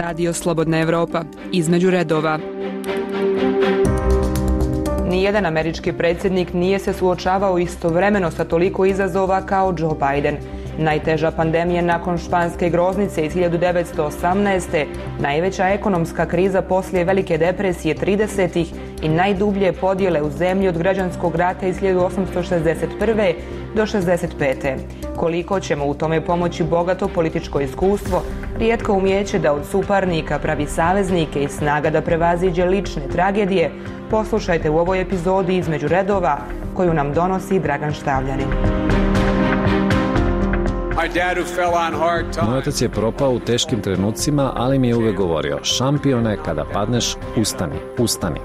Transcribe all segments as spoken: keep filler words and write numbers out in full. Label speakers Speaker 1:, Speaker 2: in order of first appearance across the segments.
Speaker 1: Radio Slobodna Evropa, između redova.
Speaker 2: Nijedan američki predsjednik nije se suočavao istovremeno sa toliko izazova kao Joe Biden. Najteža pandemija nakon španske groznice iz hiljadu devetsto osamnaeste. Najveća ekonomska kriza poslije Velike depresije tridesetih i najdublje podjele u zemlji od građanskog rata iz hiljadu osamsto šezdeset prve do šezdeset pete. Koliko ćemo u tome pomoći bogato političko iskustvo, rijetko umijeće da od suparnika pravi saveznike i snaga da prevaziđe lične tragedije, poslušajte u ovoj epizodi Između redova koju nam donosi Dragan Štavljanin.
Speaker 3: Moj otac je propao u teškim trenucima, ali mi je uvek govorio: šampione, kada padneš, ustani, ustani.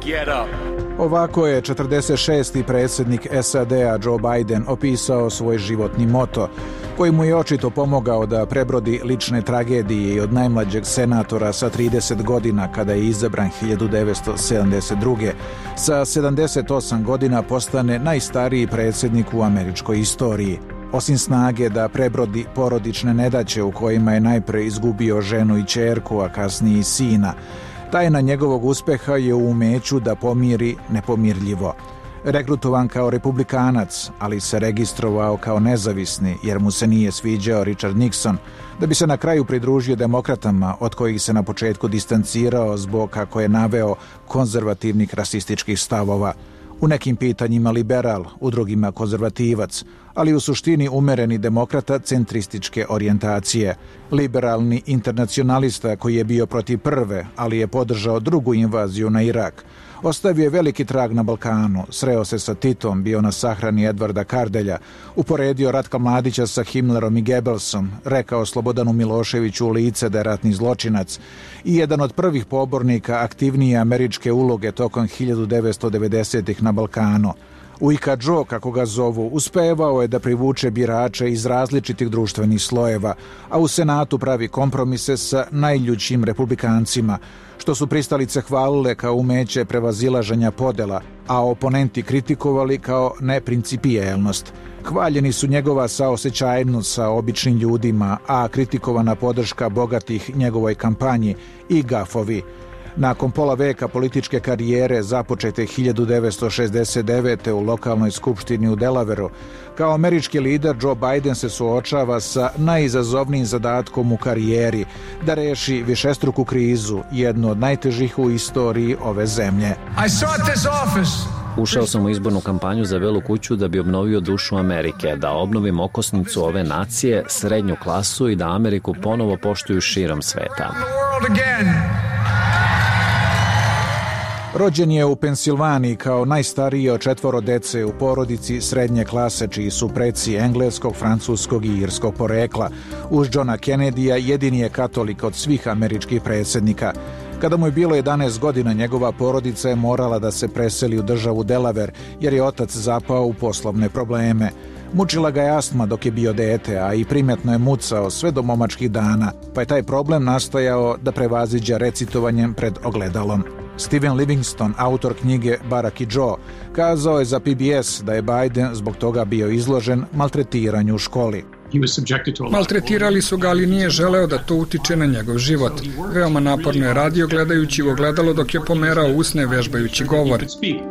Speaker 4: Ovako je četrdeset šesti predsjednik S A D-a Joe Biden opisao svoj životni moto, koji mu je očito pomogao da prebrodi lične tragedije i od najmlađeg senatora sa trideset godina kada je izabran hiljadu devetsto sedamdeset druge. sa sedamdeset osam godina postane najstariji predsjednik u američkoj istoriji. Osim snage da prebrodi porodične nedaće u kojima je najpre izgubio ženu i ćerku, a kasnije i sina, tajna njegovog uspeha je u umeću da pomiri nepomirljivo. Rekrutovan kao republikanac, ali se registrovao kao nezavisni jer mu se nije sviđao Richard Nixon, da bi se na kraju pridružio demokratama od kojih se na početku distancirao zbog, kako je naveo, konzervativnih rasističkih stavova. U nekim pitanjima liberal, u drugima konzervativac, ali u suštini umereni demokrata centrističke orijentacije. Liberalni internacionalista koji je bio protiv prve, ali je podržao drugu invaziju na Irak. Ostavio je veliki trag na Balkanu, sreo se sa Titom, bio na sahrani Edvarda Kardelja, uporedio Ratka Mladića sa Himmlerom i Goebbelsom, rekao Slobodanu Miloševiću u lice da je ratni zločinac i jedan od prvih pobornika aktivnije američke uloge tokom hiljadu devetsto devedesetih na Balkanu. Ujka Joe, kako ga zovu, uspevao je da privuče birače iz različitih društvenih slojeva, a u Senatu pravi kompromise sa najljućim republikancima, što su pristalice hvalile kao umeće prevazilaženja podela, a oponenti kritikovali kao neprincipijelnost. Hvaljeni su njegova saosećajnost sa običnim ljudima, a kritikovana podrška bogatih njegovoj kampanji i gafovi. Nakon pola veka političke karijere započete hiljadu devetsto šezdeset devete. u lokalnoj skupštini u Delawareu, kao američki lider Joe Biden se suočava sa najizazovnijim zadatkom u karijeri, da reši višestruku krizu, jednu od najtežih u istoriji ove zemlje.
Speaker 3: Ušao sam u izbornu kampanju za Belu kuću da bi obnovio dušu Amerike, da obnovim okosnicu ove nacije, srednju klasu i da Ameriku ponovo poštuju širom sveta.
Speaker 4: Rođen je u Pensilvaniji kao najstariji od četvoro dece u porodici srednje klase, čiji su preci engleskog, francuskog i irskog porekla. Uz Johna Kennedyja jedini je katolik od svih američkih predsjednika. Kada mu je bilo jedanaest godina, njegova porodica je morala da se preseli u državu Delaware, jer je otac zapao u poslovne probleme. Mučila ga je astma dok je bio dete, a i primetno je mucao sve do momačkih dana, pa je taj problem nastojao da prevaziđe recitovanjem pred ogledalom. Steven Livingston, autor knjige Barak i Joe, kazao je za P B S da je Biden zbog toga bio izložen maltretiranju u školi.
Speaker 5: Maltretirali su ga, ali nije želeo da to utiče na njegov život. Veoma naporno je radio gledajući u ogledalo dok je pomerao usne vežbajući govor.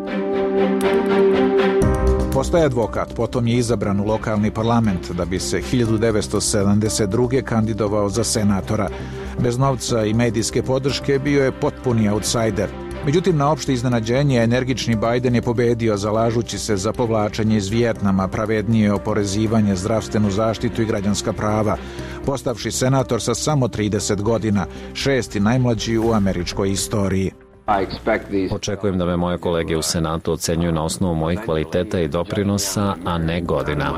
Speaker 4: Postaje advokat, potom je izabran u lokalni parlament da bi se hiljadu devetsto sedamdeset druge. kandidovao za senatora. Bez novca i medijske podrške bio je potpuni outsider. Međutim, na opšte iznenađenje, energični Biden je pobedio zalažući se za povlačenje iz Vijetnama, pravednije oporezivanje, zdravstvenu zaštitu i građanska prava, postavši senator sa samo trideset godina, šesti najmlađi u američkoj istoriji.
Speaker 3: Očekujem da me moje kolege u Senatu ocenjuju na osnovu mojih kvaliteta i doprinosa, a ne godina.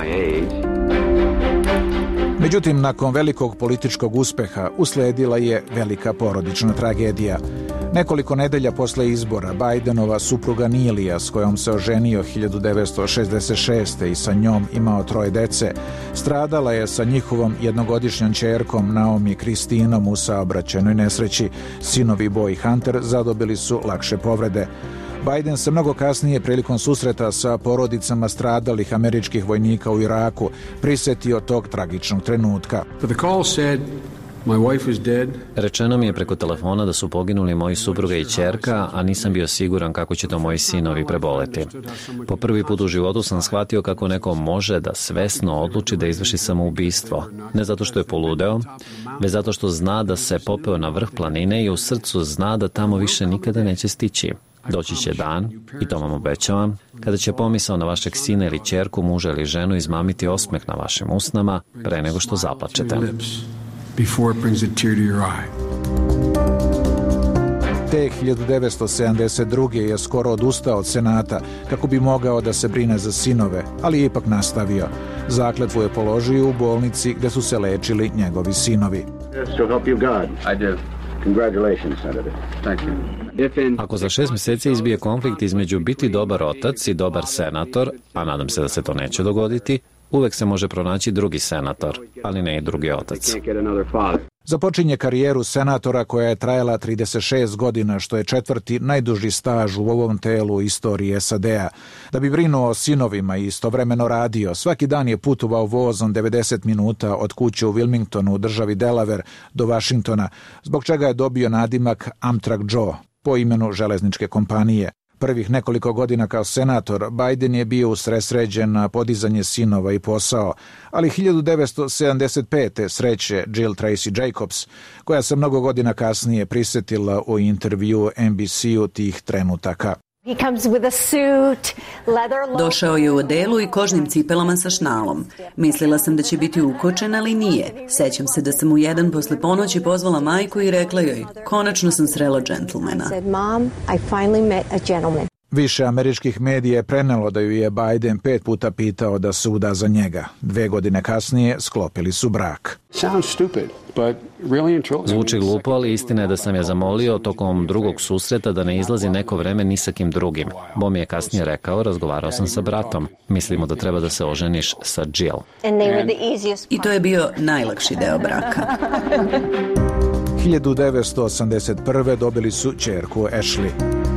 Speaker 4: Međutim, nakon velikog političkog uspeha usledila je velika porodična tragedija. Nekoliko nedelja posle izbora Bidenova supruga Nilija, s kojom se oženio hiljadu devetsto šezdeset šeste. i sa njom imao troje dece, stradala je sa njihovom jednogodišnjom ćerkom Naomi Kristinom u saobraćajnoj nesreći. Sinovi Bo i Hunter zadobili su lakše povrede. Biden se mnogo kasnije prilikom susreta sa porodicama stradalih američkih vojnika u Iraku prisetio tog tragičnog trenutka.
Speaker 3: Rečeno mi je preko telefona da su poginuli moji supruga i ćerka, a nisam bio siguran kako će to moji sinovi preboleti. Po prvi put u životu sam shvatio kako neko može da svesno odluči da izvrši samoubistvo. Ne zato što je poludeo, već zato što zna da se popeo na vrh planine i u srcu zna da tamo više nikada neće stići. Doći će dan, i to vam obećavam, kada će pomisao na vašeg sina ili ćerku, muža ili ženu izmamiti osmeh na vašim usnama pre nego što zaplačete.
Speaker 4: Te hiljadu devetsto sedamdeset druge je skoro odustao od Senata kako bi mogao da se brine za sinove, ali je ipak nastavio. Zakletvu je položio u bolnici gde su se lečili njegovi sinovi.
Speaker 3: Ako za šest mjeseci izbije konflikt između biti dobar otac i dobar senator, a nadam se da se to neće dogoditi, uvek se može pronaći drugi senator, ali ne i drugi otac.
Speaker 4: Započinje karijeru senatora koja je trajala trideset šest godina, što je četvrti najduži staž u ovom telu istorije S A D-a. Da bi brinuo o sinovima i istovremeno radio, svaki dan je putovao vozom devedeset minuta od kuće u Wilmingtonu u državi Delaware do Washingtona, zbog čega je dobio nadimak Amtrak Joe, po imenu železničke kompanije. Prvih nekoliko godina kao senator, Biden je bio usredsređen na podizanje sinova i posao, ali hiljadu devetsto sedamdeset pete sreće Jill Tracy Jacobs, koja se mnogo godina kasnije prisetila u intervju N B C-u tih trenutaka.
Speaker 6: Došao je u odelu i kožnim cipelama sa šnalom. Mislila sam da će biti ukočen, ali nije. Sećam se da sam u jedan posle ponoći pozvala majku i rekla joj, konačno sam srela džentlmena.
Speaker 4: Više američkih medija je prenelo da ju je Biden pet puta pitao da se uda za njega. Dve godine kasnije sklopili su brak.
Speaker 3: Zvuči glupo, ali istina je da sam je zamolio tokom drugog susreta da ne izlazi neko vreme ni sa kim drugim. Bo mi je kasnije rekao, razgovarao sam sa bratom. Mislimo da treba da se oženiš sa Jill.
Speaker 6: I to je bio najlakši deo braka.
Speaker 4: hiljadu devetsto osamdeset prve dobili su ćerku Ashley.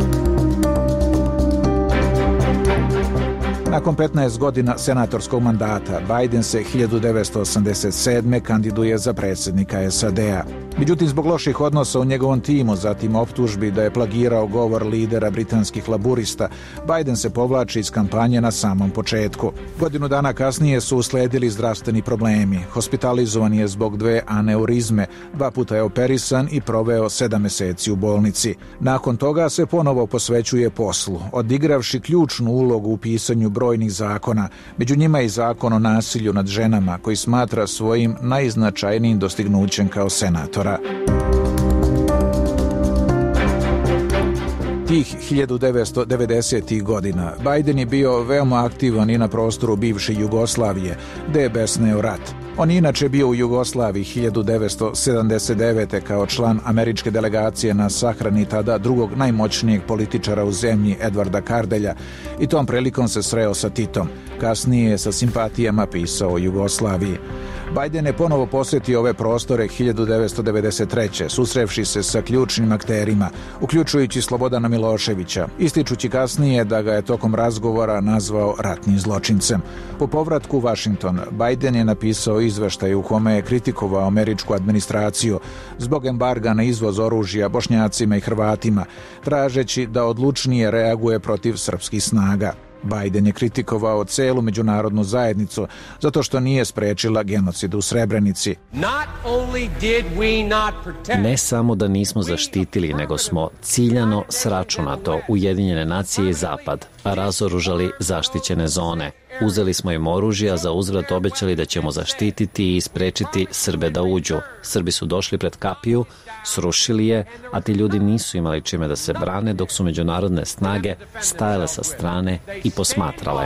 Speaker 4: Nakon petnaest godina senatorskog mandata, Biden se hiljadu devetsto osamdeset sedme kandiduje za predsjednika S A D-a. Međutim, zbog loših odnosa u njegovom timu, zatim optužbi da je plagirao govor lidera britanskih laburista, Biden se povlači iz kampanje na samom početku. Godinu dana kasnije su usledili zdravstveni problemi. Hospitalizovan je zbog dve aneurizme, dva puta je operisan i proveo sedam meseci u bolnici. Nakon toga se ponovo posvećuje poslu, odigravši ključnu ulogu u pisanju brojnih zakona, među njima i zakon o nasilju nad ženama, koji smatra svojim najznačajnijim dostignućem kao senatora. Tih hiljadu devetsto devedesetih godina Biden je bio veoma aktivan i na prostoru bivše Jugoslavije, gde je besneo rat. On je inače bio u Jugoslaviji hiljadu devetsto sedamdeset devete kao član američke delegacije na sahrani tada drugog najmoćnijeg političara u zemlji Edvarda Kardelja i tom prilikom se sreo sa Titom. Kasnije je sa simpatijama pisao o Jugoslaviji. Biden je ponovo posjetio ove prostore hiljadu devetsto devedeset treće susrevši se sa ključnim akterima, uključujući Slobodana Miloševića, ističući kasnije da ga je tokom razgovora nazvao ratnim zločincem. Po povratku u Washington, Biden je napisao izveštaj u kome je kritikovao američku administraciju zbog embarga na izvoz oružja Bošnjacima i Hrvatima, tražeći da odlučnije reaguje protiv srpskih snaga. Biden je kritikovao celu međunarodnu zajednicu zato što nije sprečila genocid u Srebrenici.
Speaker 3: Ne samo da nismo zaštitili, nego smo ciljano sračunato Ujedinjene nacije i Zapad razoružali zaštićene zone. Uzeli smo im oružje, a za uzvrat obećali da ćemo zaštititi i sprečiti Srbe da uđu. Srbi su došli pred kapiju, srušili je, a ti ljudi nisu imali čime da se brane, dok su međunarodne snage stajale sa strane i posmatrale.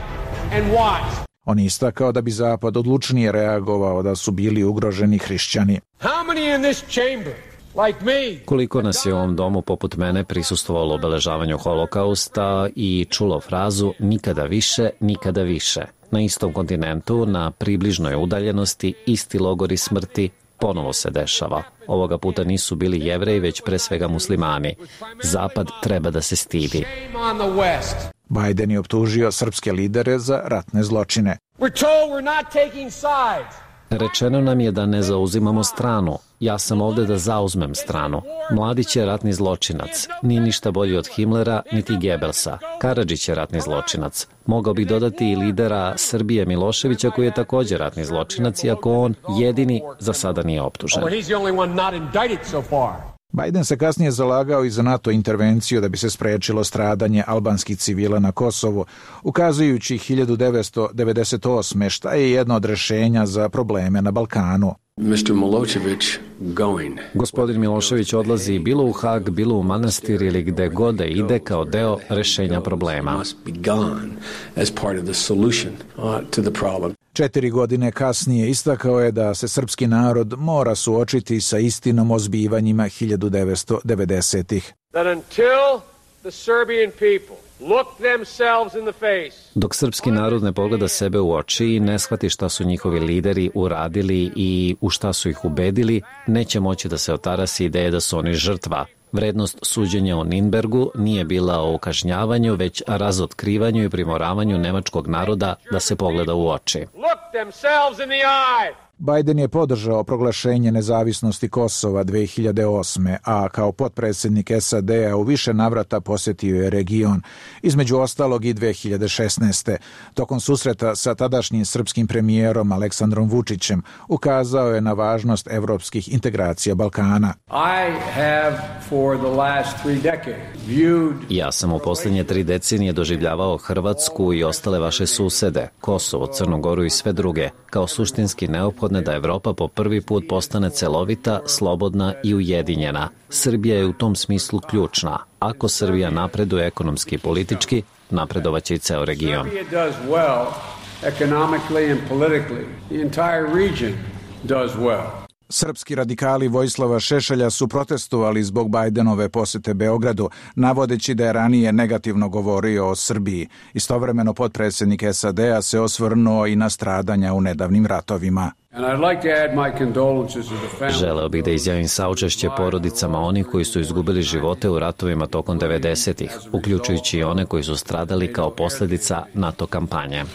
Speaker 4: On je istakao da bi Zapad odlučnije reagovao da su bili ugroženi hrišćani.
Speaker 3: Koliko nas je u ovom domu poput mene prisustvovalo obeležavanju holokausta i čulo frazu nikada više, nikada više. Na istom kontinentu, na približnoj udaljenosti, isti logori smrti ponovo se dešava. Ovoga puta nisu bili Jevreji, već pre svega muslimani. Zapad treba da se stidi.
Speaker 4: Biden je optužio srpske lidere za ratne zločine.
Speaker 3: Rečeno nam je da ne zauzimamo stranu. Ja sam ovde da zauzmem stranu. Mladić je ratni zločinac. Nije ništa bolji od Himlera, niti Gebelsa. Karadžić je ratni zločinac. Mogao bih dodati i lidera Srbije Miloševića, koji je također ratni zločinac, iako on jedini za sada nije optužen.
Speaker 4: Biden se kasnije zalagao i za NATO intervenciju da bi se sprečilo stradanje albanskih civila na Kosovu, ukazujući hiljadu devetsto devedeset osme šta je jedno od rešenja za probleme na Balkanu.
Speaker 7: mister Milošević going.
Speaker 3: Gospodin Milošević odlazi bilo u Hag, bilo u manastir ili gde god da ide kao deo rešenja problema.
Speaker 4: Četiri godine kasnije istakao je da se srpski narod mora suočiti sa istinom o zbivanjima hiljadu devetsto devedesetih.
Speaker 8: That until the Serbian people look themselves in the face.
Speaker 3: Dok srpski narod ne pogleda sebe u oči i ne shvati šta su njihovi lideri uradili i u šta su ih ubedili, neće moći da se otarasi ideje da su oni žrtva. Vrednost suđenja u Ninbergu nije bila o kažnjavanju, već razotkrivanju i primoravanju nemačkog naroda da se pogleda u oči.
Speaker 8: Look themselves in the eye.
Speaker 4: Biden je podržao proglašenje nezavisnosti Kosova dve hiljade osme, a kao potpredsjednik S A D-a u više navrata posjetio je region, između ostalog i dve hiljade šesnaeste. Tokom susreta sa tadašnjim srpskim premijerom Aleksandrom Vučićem ukazao je na važnost evropskih integracija Balkana.
Speaker 8: I have for the last three decades viewed...
Speaker 3: Ja sam u posljednje tri decenije doživljavao Hrvatsku i ostale vaše susede, Kosovo, Crnu Goru i sve druge, kao suštinski neophodne da Evropa po prvi put postane celovita, slobodna i ujedinjena. Srbija je u tom smislu ključna. Ako Srbija napreduje ekonomski i politički, napredovaće i ceo region.
Speaker 4: Srpski radikali Vojislava Šešelja su protestovali zbog Bidenove posete Beogradu, navodeći da je ranije negativno govorio o Srbiji. Istovremeno potpredsjednik S A D-a se osvrnuo i na stradanja u nedavnim ratovima.
Speaker 3: Želeo bih da izjavim saučešće porodicama onih koji su izgubili živote u ratovima tokom devedesetih, uključujući i one koji su stradali kao posljedica NATO kampanje.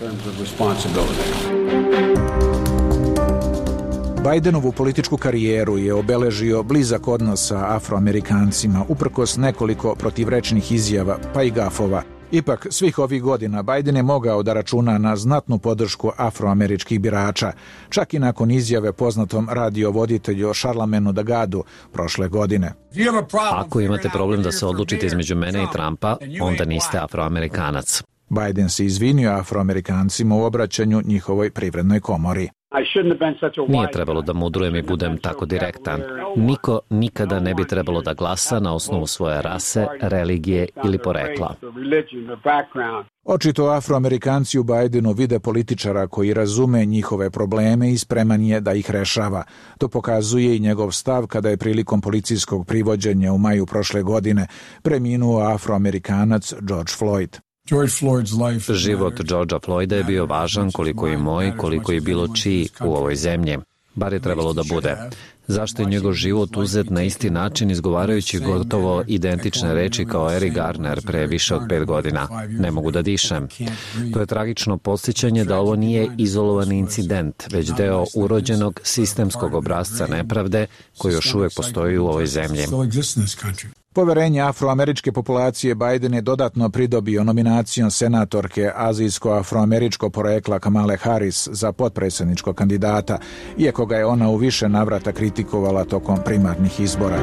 Speaker 4: Bidenovu političku karijeru je obeležio blizak odnos sa Afroamerikancima, uprkos nekoliko protivrečnih izjava, pa i gafova. Ipak, svih ovih godina Biden je mogao da računa na znatnu podršku afroameričkih birača, čak i nakon izjave poznatom radiovoditelju Charlamagne'u Dagadu prošle godine.
Speaker 3: Ako imate problem da se odlučite između mene i Trumpa, onda niste Afroamerikanac.
Speaker 4: Biden se izvinio Afroamerikancima u obraćanju njihovoj privrednoj komori.
Speaker 3: Nije trebalo da mudrujem i budem tako direktan. Niko nikada ne bi trebalo da glasa na osnovu svoje rase, religije ili porekla.
Speaker 4: Očito Afroamerikanci u Bidenu vide političara koji razume njihove probleme i spreman je da ih rešava. To pokazuje i njegov stav kada je prilikom policijskog privođenja u maju prošle godine preminuo Afroamerikanac George Floyd.
Speaker 3: Život Georgea Floyda je bio važan koliko i moj, koliko i bilo čiji u ovoj zemlji. Bar je trebalo da bude. Zašto je njegov život uzet na isti način izgovarajući gotovo identične reči kao Eric Garner pre više od pet godina? Ne mogu da dišem. To je tragično podsjećanje da ovo nije izolovan incident, već deo urođenog sistemskog obrasca nepravde koji još uvek postoji u ovoj zemlji.
Speaker 4: Poverenje afroameričke populacije Biden je dodatno pridobio nominacijom senatorke azijsko-afroameričko porekla Kamale Harris za potpredsjedničkog kandidata, iako ga je ona u više navrata kritikovala tokom primarnih izbora.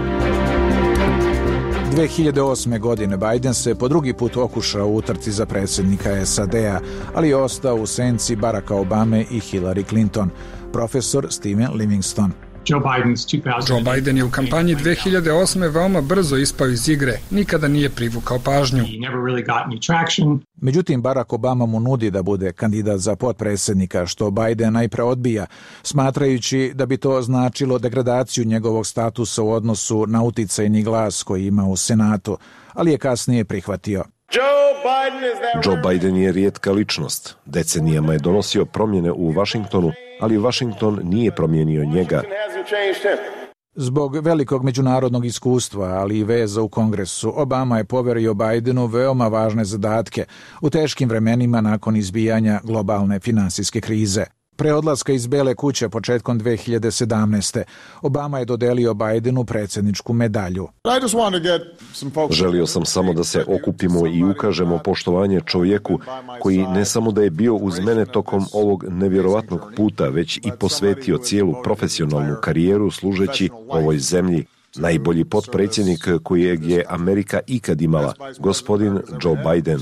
Speaker 4: dve hiljade osme. godine Biden se po drugi put okušao u utrci za predsjednika S A D-a, ali je ostao u senci Baracka Obame i Hillary Clinton. Profesor Steven Livingston.
Speaker 5: Joe Biden je u kampanji dve hiljade osme. veoma brzo ispao iz igre, nikada nije privukao pažnju.
Speaker 4: Međutim, Barack Obama mu nudi da bude kandidat za potpredsjednika, što Biden najpre odbija, smatrajući da bi to značilo degradaciju njegovog statusa u odnosu na uticajni glas koji ima u Senatu, ali je kasnije prihvatio.
Speaker 9: Joe Biden je rijetka ličnost. Decenijama je donosio promjene u Vašingtonu, ali Washington nije promijenio njega.
Speaker 4: Zbog velikog međunarodnog iskustva, ali i veza u Kongresu, Obama je poverio Bidenu veoma važne zadatke u teškim vremenima nakon izbijanja globalne finansijske krize. Pre odlaska iz Bele kuće početkom dve hiljade sedamnaeste. Obama je dodelio Bidenu predsjedničku medalju.
Speaker 9: Želio sam samo da se okupimo i ukažemo poštovanje čovjeku koji ne samo da je bio uz mene tokom ovog nevjerovatnog puta, već i posvetio cijelu profesionalnu karijeru služeći ovoj zemlji. Najbolji potpredsjednik kojeg je Amerika ikad imala, gospodin Joe Biden.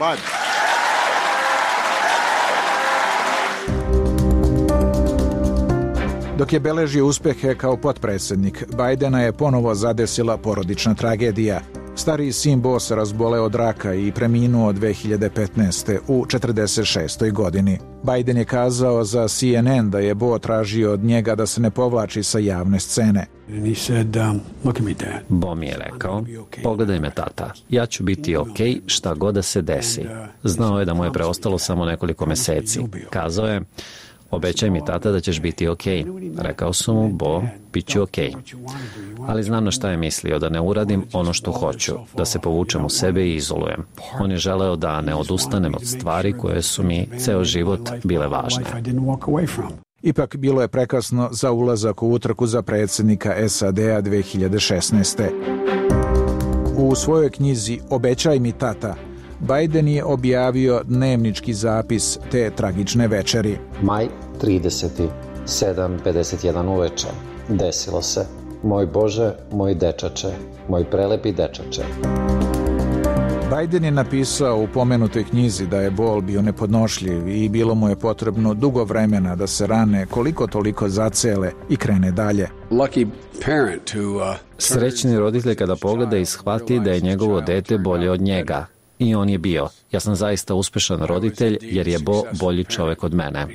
Speaker 4: Dok je beležio uspehe kao potpredsjednik, Bidena je ponovo zadesila porodična tragedija. Stariji sin Bo se razboleo od raka i preminuo dve hiljade petnaeste. u četrdeset šestoj godini. Biden je kazao za C N N da je Bo tražio od njega da se ne povlači sa javne scene.
Speaker 3: Bo mi je rekao, pogledaj me tata, ja ću biti ok šta god da se desi. Znao je da mu je preostalo samo nekoliko meseci. Kazao je, obećaj mi tata da ćeš biti ok. Rekao sam mu, Bo, bit ću ok. Ali znam na šta je mislio, da ne uradim ono što hoću, da se povučem u sebe i izolujem. On je želeo da ne odustanem od stvari koje su mi ceo život bile važne.
Speaker 4: Ipak bilo je prekasno za ulazak u utrku za predsjednika S A D-a dve hiljade šesnaeste. U svojoj knjizi Obećaj mi tata, Biden je objavio dnevnički zapis te tragične večeri.
Speaker 10: Maj trideseti, sedam pedeset jedan uveče. Desilo se. Moj Bože, moj dečače, moj prelepi dečače.
Speaker 4: Biden je napisao u pomenutoj knjizi da je bol bio nepodnošljiv i bilo mu je potrebno dugo vremena da se rane koliko toliko zacele i krene dalje.
Speaker 3: Srećni roditelj kada pogleda i shvati da je njegovo dete bolje od njega. I on je bio. Ja sam zaista uspešan roditelj jer je Bo bolji čovek od mene.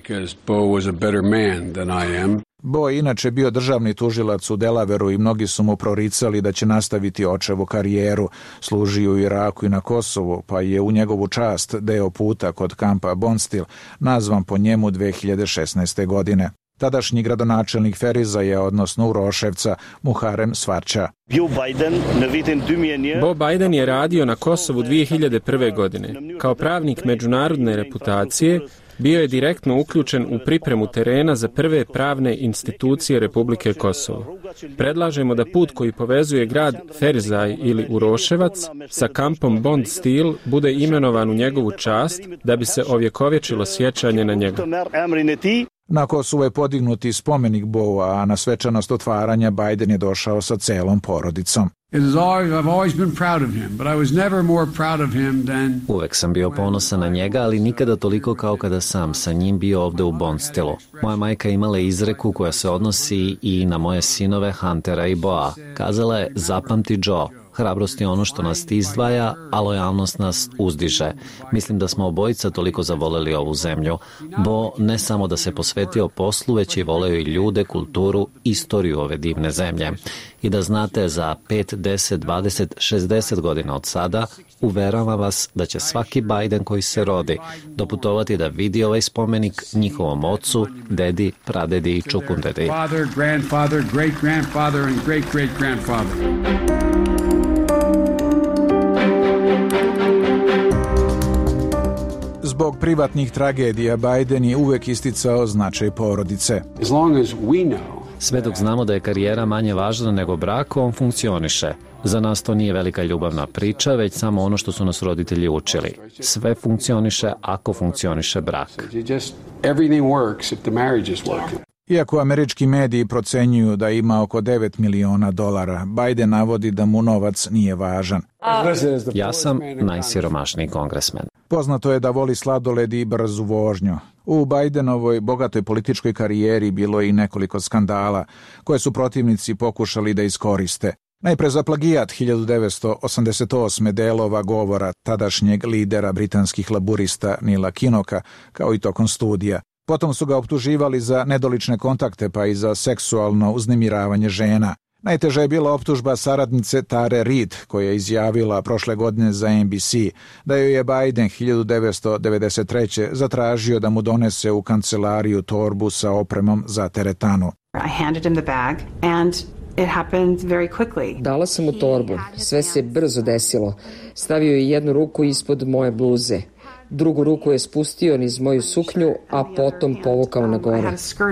Speaker 4: Bo je inače bio državni tužilac u Delaveru i mnogi su mu proricali da će nastaviti očevu karijeru. Služio u Iraku i na Kosovu, pa je u njegovu čast deo puta kod kampa Bondsteel nazvan po njemu dve hiljade šesnaeste. godine. Tadašnji gradonačelnik Ferizaja, odnosno Uroševca, Muharem Svarća.
Speaker 11: Bo Biden je radio na Kosovu dve hiljade prve. godine. Kao pravnik međunarodne reputacije, bio je direktno uključen u pripremu terena za prve pravne institucije Republike Kosovo. Predlažemo da put koji povezuje grad Ferizaj ili Uroševac sa kampom Bondsteel bude imenovan u njegovu čast da bi se ovjekovječilo sjećanje na njega.
Speaker 4: Na Kosovu je podignuti spomenik Boa, a na svečanost otvaranja Biden je došao sa celom porodicom.
Speaker 3: Uvek sam bio ponosan na njega, ali nikada toliko kao kada sam sa njim bio ovde u Bondsteelu. Moja majka imala izreku koja se odnosi i na moje sinove Huntera i Boa. Kazala je, zapamti Joe, hrabrost je ono što nas izdvaja, a lojalnost nas uzdiže. Mislim da smo obojica toliko zavoleli ovu zemlju. Bo ne samo da se posvetio poslu, već i voleo i ljude, kulturu, istoriju ove divne zemlje. I da znate, za pet, deset, dvadeset, šezdeset godina od sada, uveravam vas da će svaki Biden koji se rodi doputovati da vidi ovaj spomenik njihovom ocu, dedi, pradedi i čukundedi.
Speaker 12: Father, grandfather, great grandfather and great great grandfather.
Speaker 4: Zbog privatnih tragedija Biden je uvek isticao značaj porodice.
Speaker 3: Sve dok znamo da je karijera manje važna nego brak, on funkcioniše. Za nas to nije velika ljubavna priča, već samo ono što su nas roditelji učili. Sve funkcioniše ako funkcioniše brak.
Speaker 4: Iako američki mediji procenjuju da ima oko devet miliona dolara, Biden navodi da mu novac nije važan.
Speaker 3: Ja sam najsiromašniji kongresmen.
Speaker 4: Poznato je da voli sladoled i brzu vožnju. U Bidenovoj bogatoj političkoj karijeri bilo je i nekoliko skandala koje su protivnici pokušali da iskoriste. Najpre za plagijat hiljadu devetsto osamdeset osme delova govora tadašnjeg lidera britanskih laburista Nila Kinoka, kao i tokom studija. Potom su ga optuživali za nedolične kontakte pa i za seksualno uznemiravanje žena. Najteža je bila optužba saradnice Tare Reid, koja je izjavila prošle godine za N B C da joj je Biden hiljadu devetsto devedeset treće. zatražio da mu donese u kancelariju torbu sa opremom za teretanu.
Speaker 13: I handed him the bag and it happened very quickly.
Speaker 14: Dala sam mu torbu. Sve se brzo desilo. Stavio je jednu ruku ispod moje bluze. Drugu ruku je spustio niz moju suknju, a potom povukao na gore.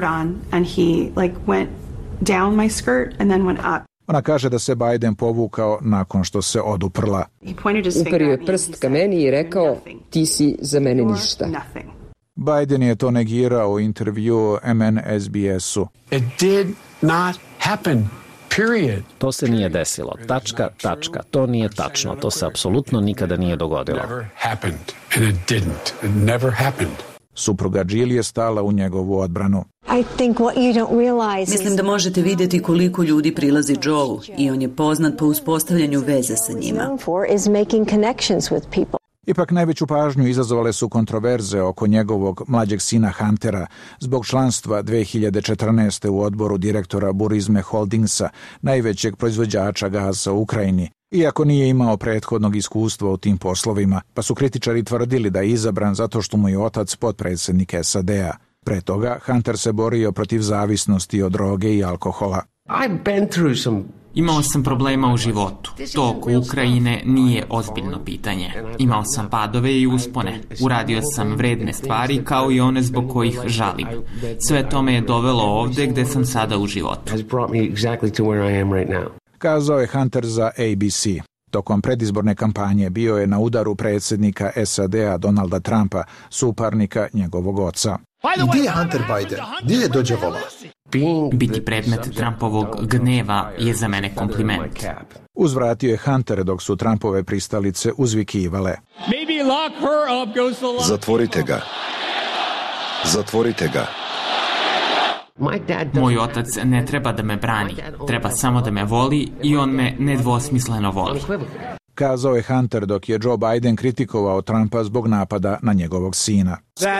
Speaker 4: Ona kaže da se Biden povukao nakon što se oduprla.
Speaker 14: Uperio je prst ka meni i rekao, ti si za mene ništa.
Speaker 4: Biden je to negirao u intervjuu M N S B S-u.
Speaker 12: It did not happen. Period.
Speaker 3: To se nije desilo. Tačka, tačka. To nije tačno. To se apsolutno nikada nije dogodilo.
Speaker 12: Never happened. And it didn't. It never happened.
Speaker 4: Supruga Jill je stala u njegovu odbranu.
Speaker 6: Mislim da možete vidjeti koliko ljudi prilazi Joe i on je poznat po uspostavljanju veze sa njima.
Speaker 4: Ipak najveću pažnju izazvale su kontroverze oko njegovog mlađeg sina Huntera zbog članstva dve hiljade četrnaeste. u odboru direktora Burisma Holdingsa, najvećeg proizvođača gaza u Ukrajini, iako nije imao prethodnog iskustva u tim poslovima, pa su kritičari tvrdili da je izabran zato što mu je otac potpredsjednik S A D-a. Pre toga, Hunter se borio protiv zavisnosti od droge i alkohola.
Speaker 15: I've been through some Imao sam problema u životu. To oko Ukrajine nije ozbiljno pitanje. Imao sam padove i uspone. Uradio sam vredne stvari kao i one zbog kojih žalim. Sve to me je dovelo ovde gde sam sada u životu.
Speaker 4: Kazao je Hunter za A B C. Tokom predizborne kampanje bio je na udaru predsjednika S A D-a Donalda Trumpa, suparnika njegovog oca.
Speaker 16: Gdje je Hunter Biden? Gdje je Dođa Vola?
Speaker 15: Biti predmet Trumpovog gneva je za mene kompliment.
Speaker 4: Uzvratio je Hunter dok su Trumpove pristalice uzvikivale.
Speaker 9: Zatvorite ga. Zatvorite ga.
Speaker 15: Moj otac ne treba da me brani, treba samo da me voli i on me nedvosmisleno voli.
Speaker 4: Kazao je Hunter dok je Joe Biden kritikovao Trumpa zbog napada na njegovog sina.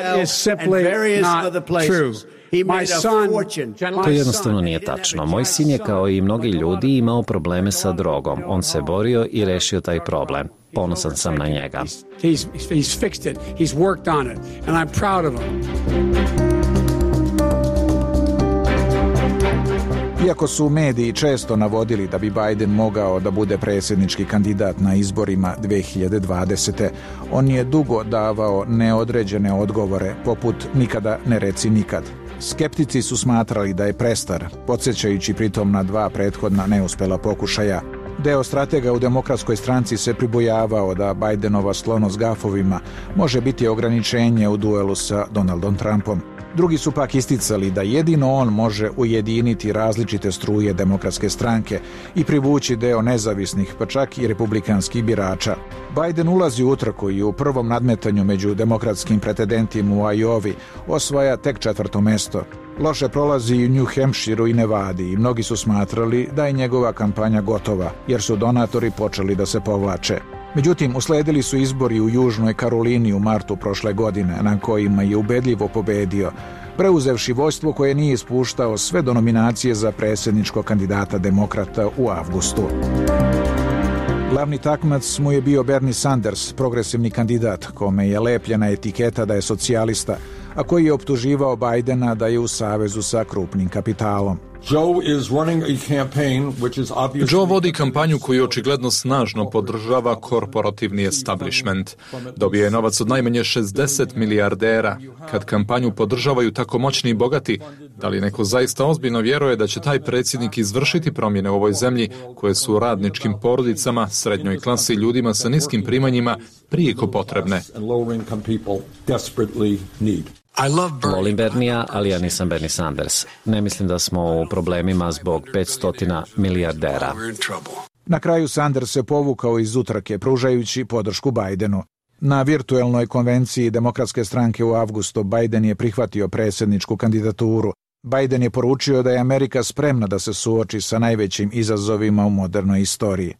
Speaker 3: To jednostavno nije tačno. Moj sin je kao i mnogi ljudi imao probleme sa drogom. On se borio i rešio taj problem. Ponosan sam na njega.
Speaker 4: Iako su mediji često navodili da bi Biden mogao da bude predsjednički kandidat na izborima dve hiljade dvadesete. on je dugo davao neodređene odgovore, poput nikada ne reci nikad. Skeptici su smatrali da je prestar, podsjećajući pritom na dva prethodna neuspela pokušaja. Deo stratega u Demokratskoj stranci se pribojavao da Bidenova sklonost gafovima može biti ograničenje u duelu sa Donaldom Trumpom. Drugi su pak isticali da jedino on može ujediniti različite struje Demokratske stranke i privući deo nezavisnih, pa čak i republikanskih birača. Biden ulazi u utrku i u prvom nadmetanju među demokratskim pretendentima u Iowi osvaja tek četvrto mesto. Loše prolazi i u New Hampshireu i Nevadi i mnogi su smatrali da je njegova kampanja gotova, jer su donatori počeli da se povlače. Međutim, usledili su izbori u Južnoj Karolini u martu prošle godine, na kojima je ubedljivo pobedio, preuzevši vođstvo koje nije ispuštao sve do nominacije za predsjedničkog kandidata demokrata u avgustu. Glavni takmac mu je bio Bernie Sanders, progresivni kandidat, kome je lepljena etiketa da je socijalista, a koji je optuživao Bidena da je u savezu sa krupnim kapitalom.
Speaker 17: Joe vodi kampanju koju očigledno snažno podržava korporativni establishment. Dobije je novac od najmanje šezdeset milijardera. Kad kampanju podržavaju tako moćni i bogati, da li neko zaista ozbiljno vjeruje da će taj predsjednik izvršiti promjene u ovoj zemlji koje su u radničkim porodicama, srednjoj klasi i ljudima sa niskim primanjima prijeko potrebne?
Speaker 3: Volim Bernija, ali ja nisam Bernie Sanders. Ne mislim da smo u problemima zbog petsto milijardera.
Speaker 4: Na kraju Sanders se povukao iz utrke, pružajući podršku Bidenu. Na virtuelnoj konvenciji Demokratske stranke u avgustu Biden je prihvatio predsjedničku kandidaturu. Biden je poručio da je Amerika spremna da se suoči sa najvećim izazovima u modernoj istoriji.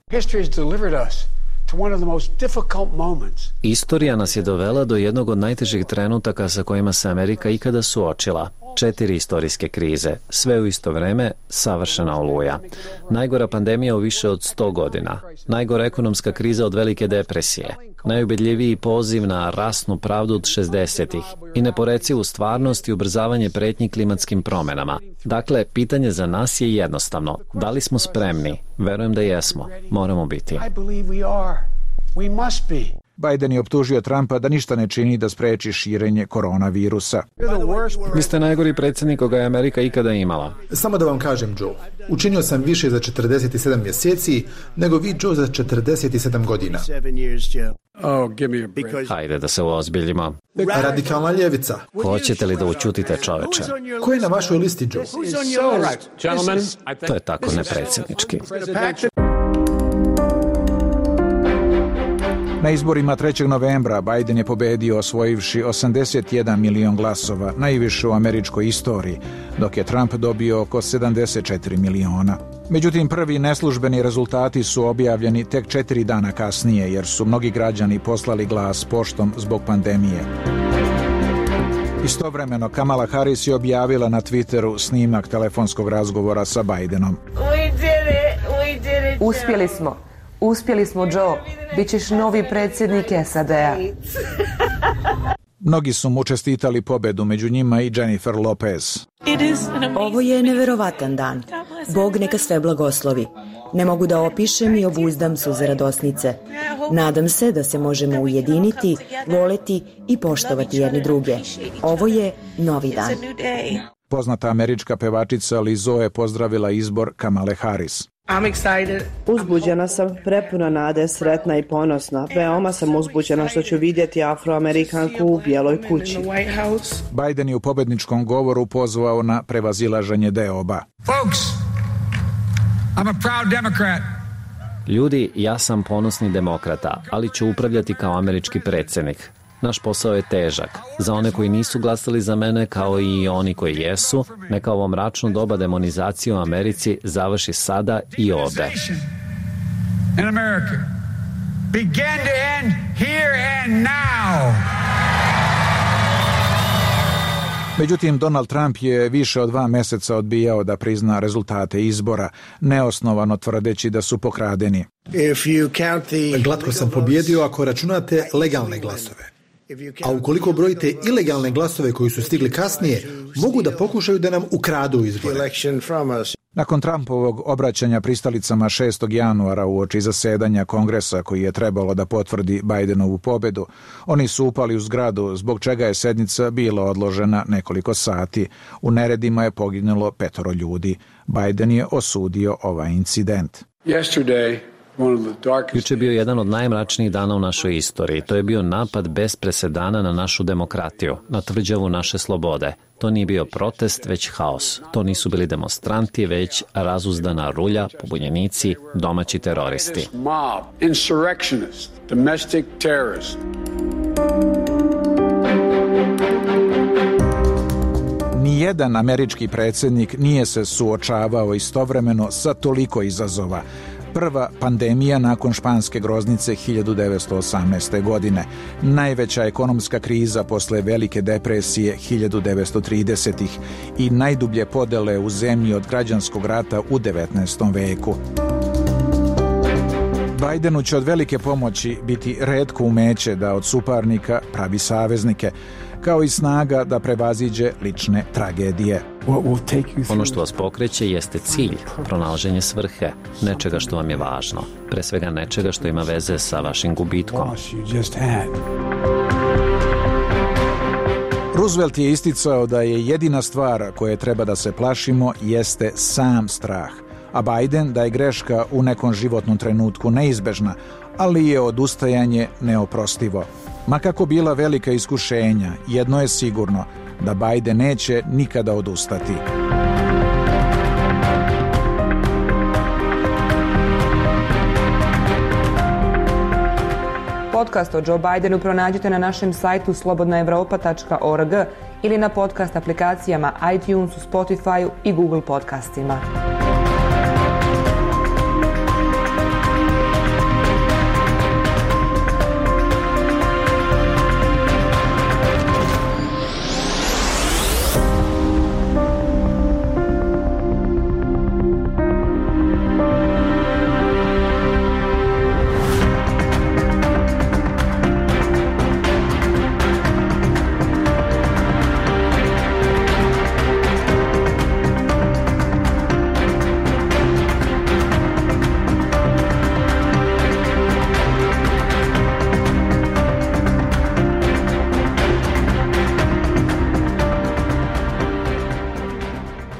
Speaker 3: Istorija nas je dovela do jednog od najtežih trenutaka sa kojima se Amerika ikada suočila. Četiri istorijske krize, sve u isto vreme, savršena oluja. Najgora pandemija u više od sto godina. Najgora ekonomska kriza od velike depresije. Najubedljiviji poziv na rasnu pravdu od šezdesetih i neporecivu stvarnost i ubrzavanje pretnji klimatskim promjenama. Dakle, pitanje za nas je jednostavno. Da li smo spremni? Verujem da jesmo. Moramo biti.
Speaker 4: Biden je optužio Trumpa da ništa ne čini da spreči širenje koronavirusa.
Speaker 3: Vi ste najgori predsjednik koga je Amerika ikada imala.
Speaker 16: Samo da vam kažem, Joe, učinio sam više za četrdeset sedam mjeseci nego vi, Joe, za četrdeset sedam godina.
Speaker 3: Hajde da se uozbiljimo.
Speaker 16: Radikalna ljevica.
Speaker 3: Hoćete li da učutite, čoveče?
Speaker 16: Ko je na vašoj listi, Joe?
Speaker 3: To je tako nepredsjednički.
Speaker 4: Na izborima trećeg novembra Biden je pobedio osvojivši osamdeset jedan milion glasova, najviše u američkoj istoriji, dok je Trump dobio oko sedamdeset četiri miliona. Međutim, prvi neslužbeni rezultati su objavljeni tek četiri dana kasnije, jer su mnogi građani poslali glas poštom zbog pandemije. Istovremeno, Kamala Harris je objavila na Twitteru snimak telefonskog razgovora sa Bidenom.
Speaker 2: Uspjeli smo. Uspjeli smo, Joe. Bićeš novi predsjednik S A D-a.
Speaker 4: Mnogi su mu čestitali pobedu, među njima i Jennifer Lopez.
Speaker 18: Ovo je neverovatan dan. Bog neka sve blagoslovi. Ne mogu da opišem i obuzdam suze radosnice. Nadam se da se možemo ujediniti, voleti i poštovati jedni druge. Ovo je novi dan.
Speaker 4: Poznata američka pevačica Lizzo je pozdravila izbor Kamale Harris.
Speaker 19: Uzbuđena sam, prepuna nade, sretna i ponosna. Veoma sam uzbuđena što ću vidjeti Afroamerikanku u Bijeloj kući.
Speaker 4: Biden je u pobedničkom govoru pozvao na prevazilaženje deoba.
Speaker 20: Folks, I'm a proud Democrat.
Speaker 3: Ljudi, ja sam ponosni demokrata, ali ću upravljati kao američki predsjednik. Naš posao je težak. Za one koji nisu glasali za mene, kao i oni koji jesu, neka ovo mračno doba demonizacije u Americi završi sada i ovde.
Speaker 20: In America. Begin to end here and now.
Speaker 4: Međutim, Donald Trump je više od dva meseca odbijao da prizna rezultate izbora, neosnovano tvrdeći da su pokradeni.
Speaker 16: Glatko sam pobjedio ako računate legalne glasove. A ukoliko brojite ilegalne glasove koji su stigli kasnije, mogu da pokušaju da nam ukradu izbore.
Speaker 4: Nakon Trumpovog obraćanja pristalicama šestog januara uoči zasedanja Kongresa koji je trebalo da potvrdi Bidenovu pobedu, oni su upali u zgradu, zbog čega je sednica bila odložena nekoliko sati. U neredima je poginulo petoro ljudi. Biden je osudio ovaj incident.
Speaker 3: Juče je bio jedan od najmračnijih dana u našoj istoriji. To je bio napad bez presedana na našu demokratiju, na tvrđavu naše slobode. To nije bio protest, već haos. To nisu bili demonstranti, već razuzdana rulja, pobunjenici, domaći teroristi.
Speaker 4: Nijedan američki predsjednik nije se suočavao istovremeno sa toliko izazova. Prva pandemija nakon španske groznice hiljadu devetsto osamnaeste. godine, najveća ekonomska kriza posle velike depresije hiljadu devetsto tridesetih. i najdublje podele u zemlji od građanskog rata u devetnaestom veku. Bidenu će od velike pomoći biti retko umeće da od suparnika pravi saveznike, kao i snaga da prevaziđe lične tragedije.
Speaker 3: Ono što vas pokreće jeste cilj, pronalaženje svrhe, nečega što vam je važno, pre svega nečega što ima veze sa vašim gubitkom.
Speaker 4: Roosevelt je isticao da je jedina stvar koje treba da se plašimo jeste sam strah, a Biden da je greška u nekom životnom trenutku neizbežna, ali je odustajanje neoprostivo. Ma kako bila velika iskušenja, jedno je sigurno, da Biden neće nikada odustati.
Speaker 2: Podcast o Joe Bidenu pronađite na našem sajtu slobodna evropa tačka org ili na podcast aplikacijama iTunesu, Spotifyu i Google podcastima.